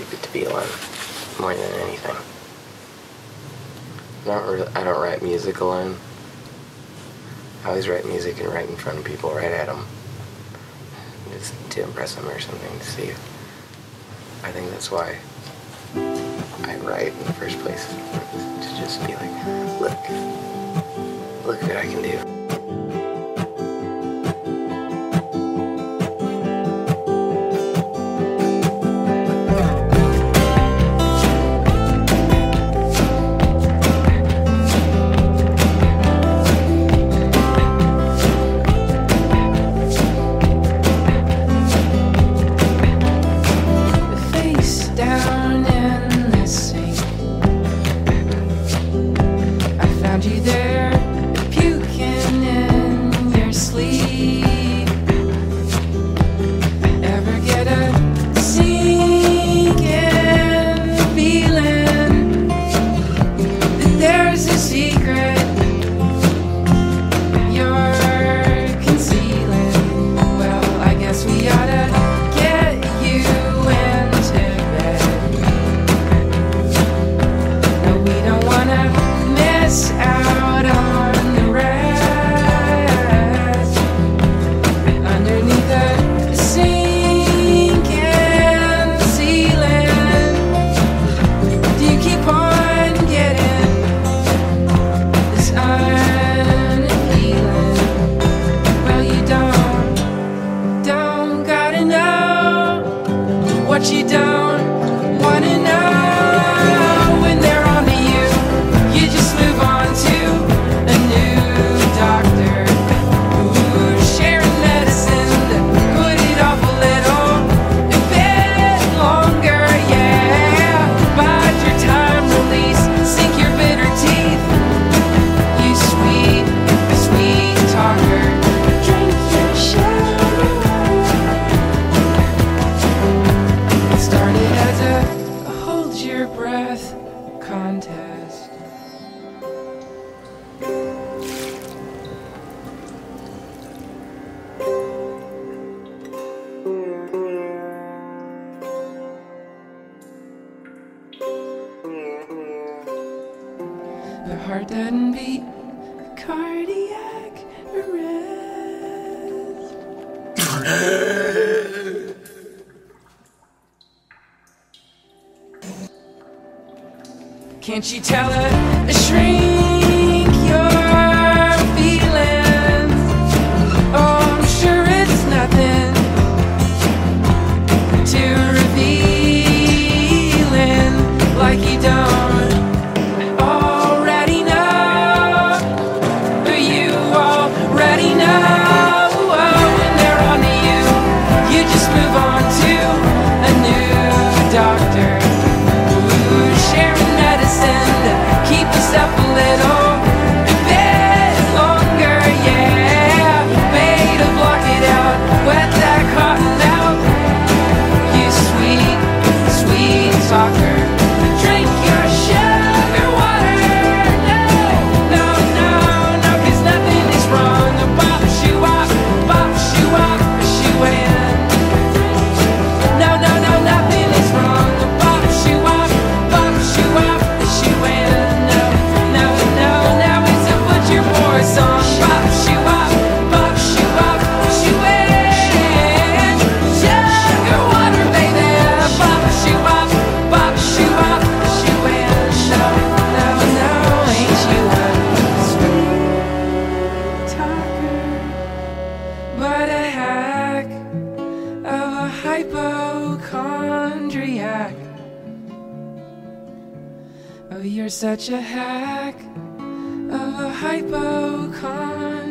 stupid to be alone, more than anything. I don't write music alone. I always write music and write in front of people, right at them. Just to impress them or something, to see. I think that's why I write in the first place. To just be like, look what I can do. You there, puking in your sleep. Ever get a sinking feeling that there's a secret you're concealing? Well, I guess we oughta get you into bed. No, we don't wanna miss out on the rest underneath the sinking ceiling. Do you keep on getting this unappealing? Well, you don't gotta know what you don't wanna know. When they're on to you, you just move on to a new doctor who's sharing medicine to put it off a little a bit longer, yeah. Bide your time, release, sink your bitter teeth. You sweet, sweet talker, drink your shower. It started as a hold your breath contest. The heart doesn't beat, cardiac arrest. Can't you tell a shrink your feelings? Oh, I'm sure it's nothing too revealing, like you don't already know who you already know. Oh, when they're on to you, you just move on to a new doctor who's sharing medicine to keep us up a little bit longer, yeah. Way to block it out, wet that cotton out. You sweet, sweet talker, drink your sugar water. No, no, no, 'cause nothing is wrong. Bop, shoe up, shoe in. No, no, no, nothing is wrong. Bop, shoe up, shoe in. No, no, no, now it's a Butcher Boy song. Bop, shoe up, shoe in. Sugar water, baby. Bop, shoe up, shoe in. No, no, no, ain't you a sweet talker, but a hack of a hypochondriac. Oh, you're such a hack of a hypochondriac.